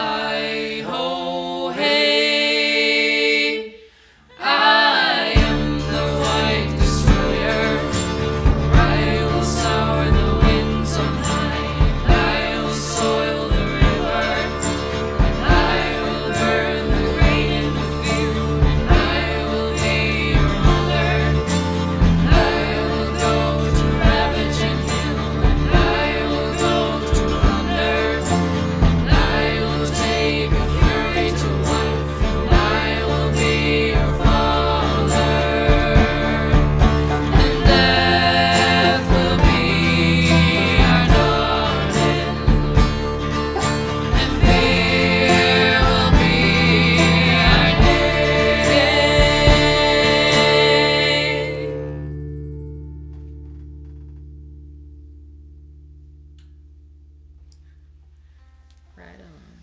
Hi ho hey, I am the white destroyer. I will sour the winds on high, and I will soil the river, and I will burn the grain in the field, and I will be your mother, and I will go to ravage and kill, and I will go to plunder, and I will take a fury to wife, and I will be your father. And death will be our darling, and fear will be our name. Right on.